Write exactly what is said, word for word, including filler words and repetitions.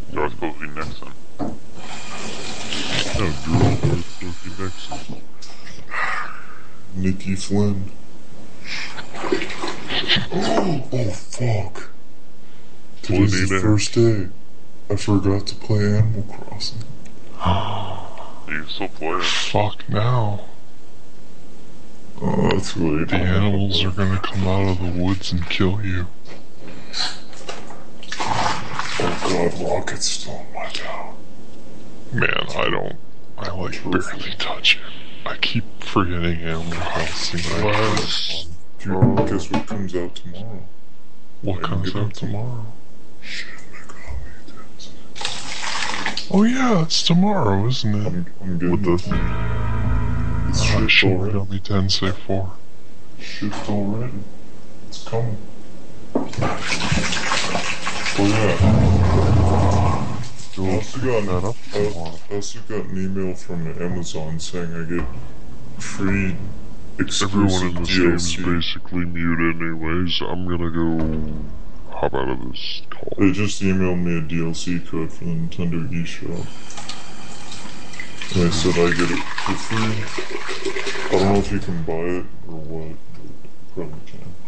You're supposed to be next then. No, girl, they're supposed to be next. Nikki Flynn. Oh, oh fuck. Today's the first day. I forgot to play Animal Crossing. You can still play it. Fuck now. Oh, that's late. The animals are gonna come out of the woods and kill you. Oh god, Rocket's still in my town. Man, I don't... I like barely touch it. I keep forgetting Animal Crossing. Dude, guess what comes out tomorrow? What comes out tomorrow? Shin Megami Tensei. Oh yeah, it's tomorrow, isn't it? I'm, I'm getting With the... It's Uh, shipped Shin already. Megami Tensei four. Shipped already. It's coming. Oh yeah. I also, got an, that up I also got an email from Amazon saying I get free exclusive Everyone in this D game L is C. basically muted anyways. I'm gonna go hop out of this call. They just emailed me a D L C code for the Nintendo eShop. And they said I get it for free. I don't know if you can buy it or what, but you probably can.